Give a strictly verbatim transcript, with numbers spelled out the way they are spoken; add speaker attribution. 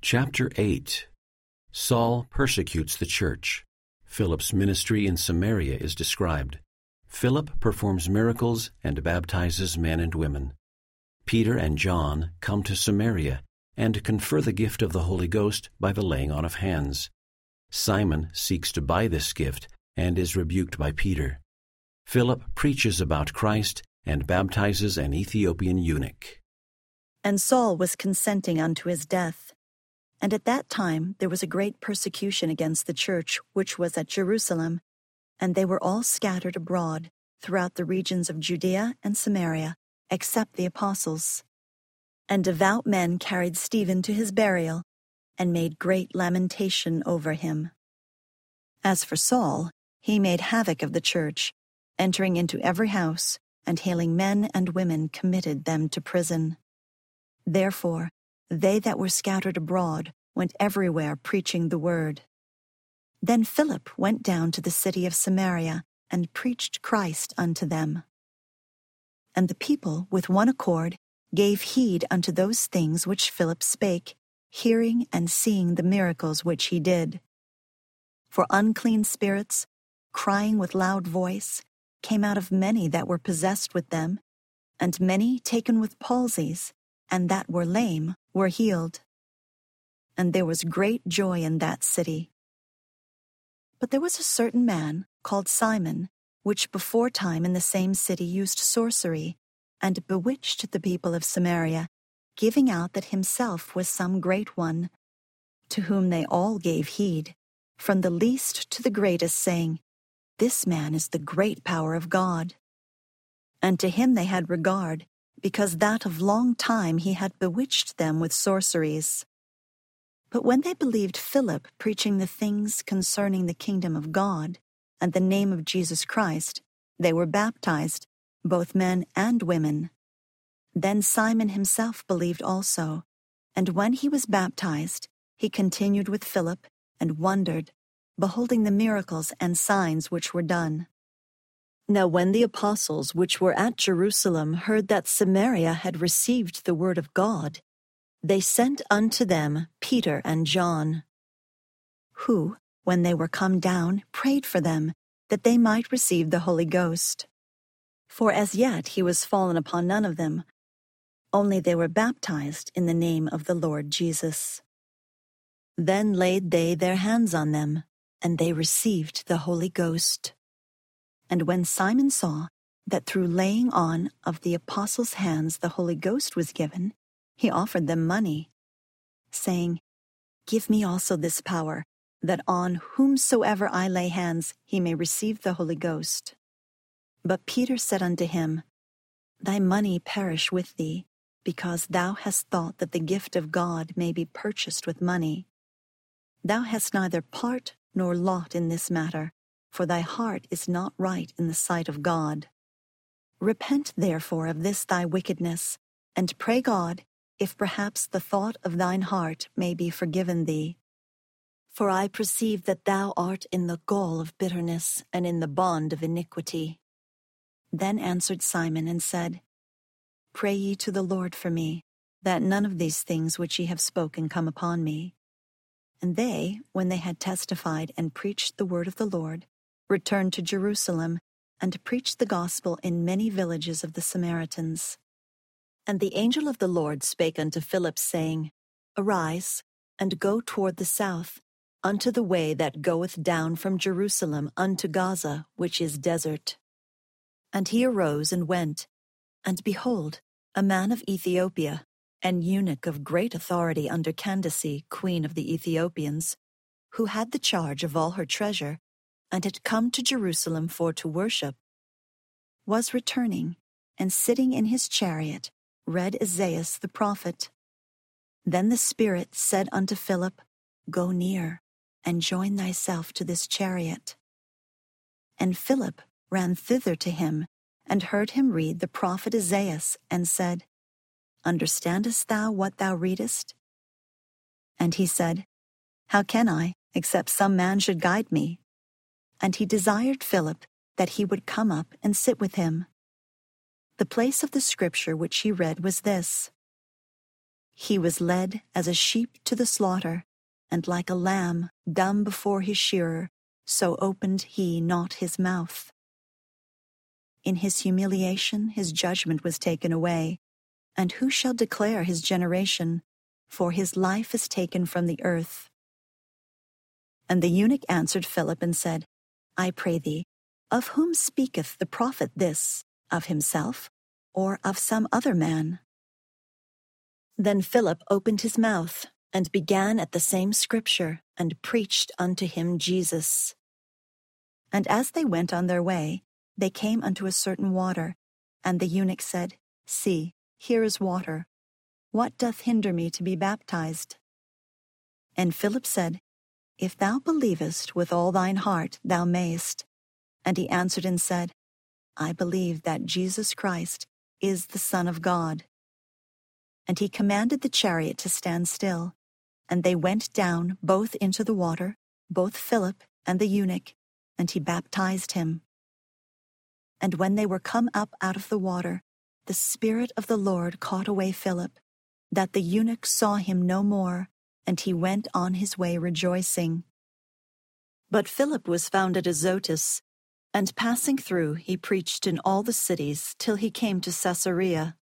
Speaker 1: Chapter eight. Saul persecutes the church. Philip's ministry in Samaria is described. Philip performs miracles and baptizes men and women. Peter and John come to Samaria and confer the gift of the Holy Ghost by the laying on of hands. Simon seeks to buy this gift and is rebuked by Peter. Philip preaches about Christ and baptizes an Ethiopian eunuch.
Speaker 2: And Saul was consenting unto his death. And at that time there was a great persecution against the church which was at Jerusalem, and they were all scattered abroad throughout the regions of Judea and Samaria, except the apostles. And devout men carried Stephen to his burial, and made great lamentation over him. As for Saul, he made havoc of the church, entering into every house, and hailing men and women committed them to prison. Therefore, they that were scattered abroad went everywhere preaching the word. Then Philip went down to the city of Samaria, and preached Christ unto them. And the people with one accord gave heed unto those things which Philip spake, hearing and seeing the miracles which he did. For unclean spirits, crying with loud voice, came out of many that were possessed with them, and many taken with palsies, and that were lame were healed. And there was great joy in that city. But there was a certain man called Simon, which beforetime in the same city used sorcery, and bewitched the people of Samaria, giving out that himself was some great one, to whom they all gave heed, from the least to the greatest, saying, This man is the great power of God. And to him they had regard, because that of long time he had bewitched them with sorceries. But when they believed Philip preaching the things concerning the kingdom of God, and the name of Jesus Christ, they were baptized, both men and women. Then Simon himself believed also, and when he was baptized, he continued with Philip, and wondered, beholding the miracles and signs which were done. Now when the apostles which were at Jerusalem heard that Samaria had received the word of God, they sent unto them Peter and John, who, when they were come down, prayed for them, that they might receive the Holy Ghost. For as yet he was fallen upon none of them, only they were baptized in the name of the Lord Jesus. Then laid they their hands on them, and they received the Holy Ghost. And when Simon saw that through laying on of the apostles' hands the Holy Ghost was given, he offered them money, saying, Give me also this power, that on whomsoever I lay hands he may receive the Holy Ghost. But Peter said unto him, Thy money perish with thee, because thou hast thought that the gift of God may be purchased with money. Thou hast neither part nor lot in this matter, for thy heart is not right in the sight of God. Repent therefore of this thy wickedness, and pray God, if perhaps the thought of thine heart may be forgiven thee. For I perceive that thou art in the gall of bitterness, and in the bond of iniquity. Then answered Simon and said, Pray ye to the Lord for me, that none of these things which ye have spoken come upon me. And they, when they had testified and preached the word of the Lord, returned to Jerusalem, and preached the gospel in many villages of the Samaritans. And the angel of the Lord spake unto Philip, saying, Arise, and go toward the south, unto the way that goeth down from Jerusalem unto Gaza, which is desert. And he arose and went, and behold, a man of Ethiopia, an eunuch of great authority under Candace, queen of the Ethiopians, who had the charge of all her treasure, and had come to Jerusalem for to worship, was returning, and sitting in his chariot, read Isaiah the prophet. Then the Spirit said unto Philip, Go near, and join thyself to this chariot. And Philip ran thither to him, and heard him read the prophet Isaiah, and said, Understandest thou what thou readest? And he said, How can I, except some man should guide me? And he desired Philip that he would come up and sit with him. The place of the scripture which he read was this: He was led as a sheep to the slaughter, and like a lamb dumb before his shearer, so opened he not his mouth. In his humiliation his judgment was taken away, and who shall declare his generation? For his life is taken from the earth. And the eunuch answered Philip and said, I pray thee, of whom speaketh the prophet this, of himself, or of some other man? Then Philip opened his mouth, and began at the same scripture, and preached unto him Jesus. And as they went on their way, they came unto a certain water, and the eunuch said, See, here is water. What doth hinder me to be baptized? And Philip said, If thou believest with all thine heart, thou mayest. And he answered and said, I believe that Jesus Christ is the Son of God. And he commanded the chariot to stand still. And they went down both into the water, both Philip and the eunuch, and he baptized him. And when they were come up out of the water, the Spirit of the Lord caught away Philip, that the eunuch saw him no more, and he went on his way rejoicing. But Philip was found at Azotus, and passing through he preached in all the cities till he came to Caesarea.